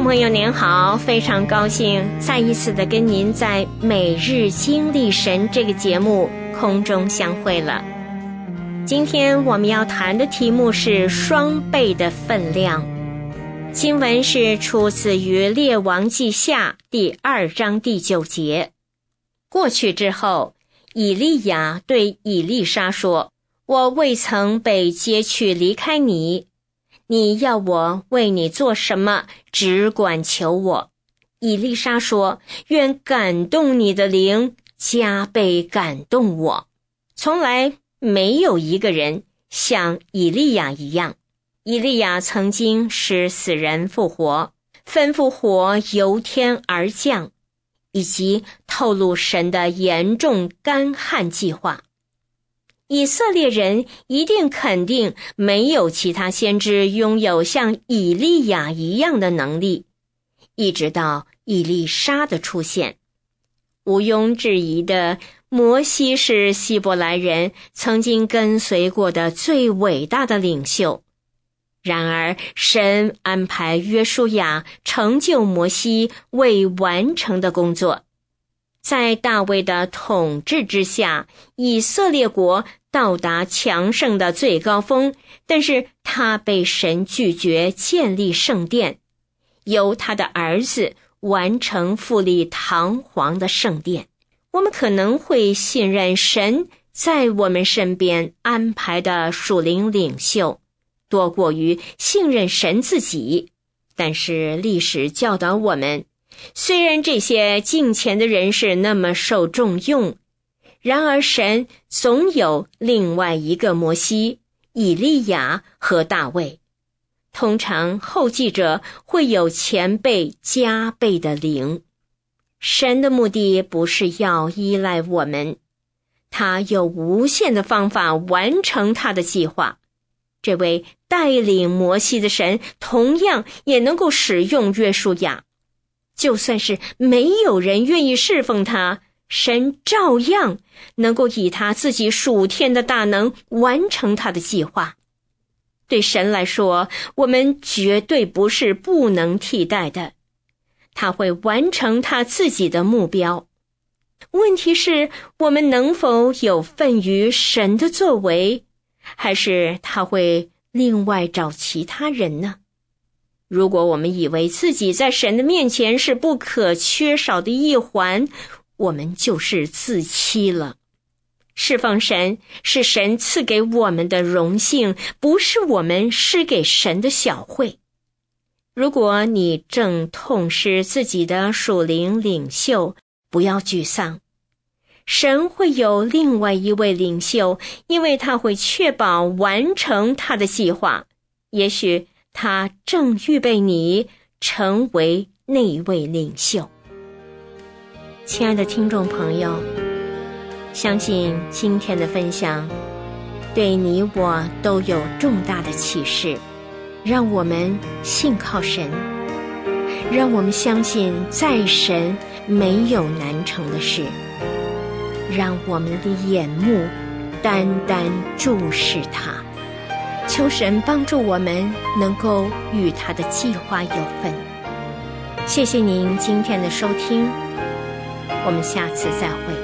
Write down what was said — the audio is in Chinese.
众朋友您好，非常高兴再一次的跟您在每日经历神这个节目空中相会了。今天我们要谈的题目是双倍的分量。经文是出自于列王记下第2章第9节。过去之后，以利亚对以利沙说，我未曾被接去离开你，你要我为你做什么，只管求我。以利沙说，愿感动你的灵加倍感动我。从来没有一个人像以利亚一样。以利亚曾经使死人复活，吩咐火由天而降，以及透露神的严重干旱计划。以色列人一定肯定没有其他先知拥有像以利亚一样的能力，一直到以利沙的出现。毋庸置疑的，摩西是希伯来人曾经跟随过的最伟大的领袖。然而，神安排约书亚成就摩西未完成的工作。在大卫的统治之下，以色列国到达强盛的最高峰，但是他被神拒绝建立圣殿，由他的儿子完成富丽堂皇的圣殿。我们可能会信任神在我们身边安排的属灵领袖，多过于信任神自己。但是历史教导我们，虽然这些敬虔的人士那么受重用，然而神总有另外一个摩西、以利亚和大卫。通常后继者会有前辈加倍的灵。神的目的不是要依赖我们，他有无限的方法完成他的计划。这位带领摩西的神同样也能够使用约书亚。就算是没有人愿意侍奉他，神照样能够以他自己属天的大能完成他的计划。对神来说，我们绝对不是不能替代的，他会完成他自己的目标。问题是，我们能否有份于神的作为，还是他会另外找其他人呢？如果我们以为自己在神的面前是不可缺少的一环，我们就是自欺了。侍奉神是神赐给我们的荣幸，不是我们施给神的小惠。如果你正痛失自己的属灵领袖，不要沮丧。神会有另外一位领袖，因为他会确保完成他的计划。也许他正预备你成为那一位领袖。亲爱的听众朋友，相信今天的分享对你我都有重大的启示，让我们信靠神，让我们相信在神没有难成的事，让我们的眼目单单注视他。求神帮助我们能够与他的计划有份。谢谢您今天的收听，我们下次再会。